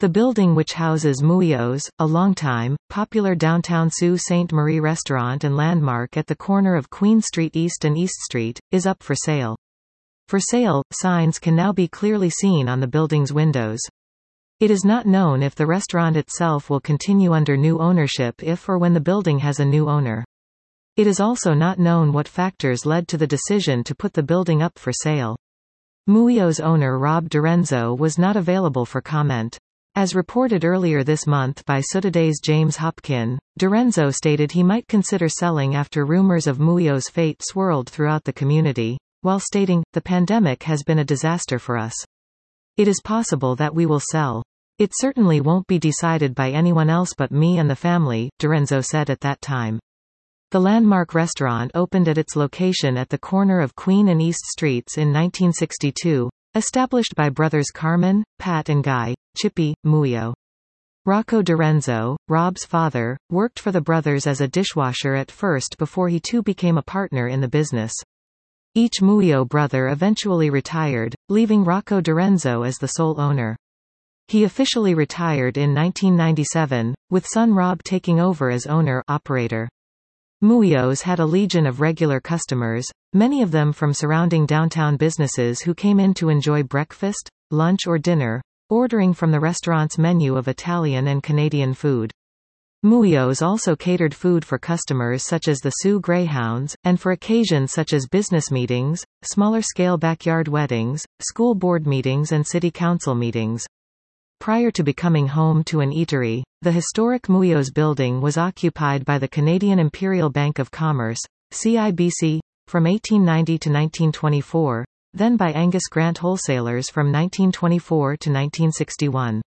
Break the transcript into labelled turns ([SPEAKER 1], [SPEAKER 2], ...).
[SPEAKER 1] The building, which houses Muio's, a longtime, popular downtown Sault Ste. Marie restaurant and landmark at the corner of Queen Street East and East Street, is up for sale. For sale signs can now be clearly seen on the building's windows. It is not known if the restaurant itself will continue under new ownership if or when the building has a new owner. It is also not known what factors led to the decision to put the building up for sale. Muio's owner Rob Dorenzo was not available for comment. As reported earlier this month by Sudaday's James Hopkin, Dorenzo stated he might consider selling after rumors of Muio's fate swirled throughout the community, while stating, "The pandemic has been a disaster for us. It is possible that we will sell. It certainly won't be decided by anyone else but me and the family," Dorenzo said at that time. The landmark restaurant opened at its location at the corner of Queen and East Streets in 1962, established by brothers Carmen, Pat and Guy, Chippy, Muio. Rocco Dorenzo, Rob's father, worked for the brothers as a dishwasher at first before he too became a partner in the business. Each Muio brother eventually retired, leaving Rocco Dorenzo as the sole owner. He officially retired in 1997, with son Rob taking over as owner-operator. Muio's had a legion of regular customers, many of them from surrounding downtown businesses who came in to enjoy breakfast, lunch or dinner, ordering from the restaurant's menu of Italian and Canadian food. Muio's also catered food for customers such as the Sioux Greyhounds, and for occasions such as business meetings, smaller-scale backyard weddings, school board meetings and city council meetings. Prior to becoming home to an eatery, the historic Muio's building was occupied by the Canadian Imperial Bank of Commerce, CIBC, from 1890 to 1924, then by Angus Grant Wholesalers from 1924 to 1961.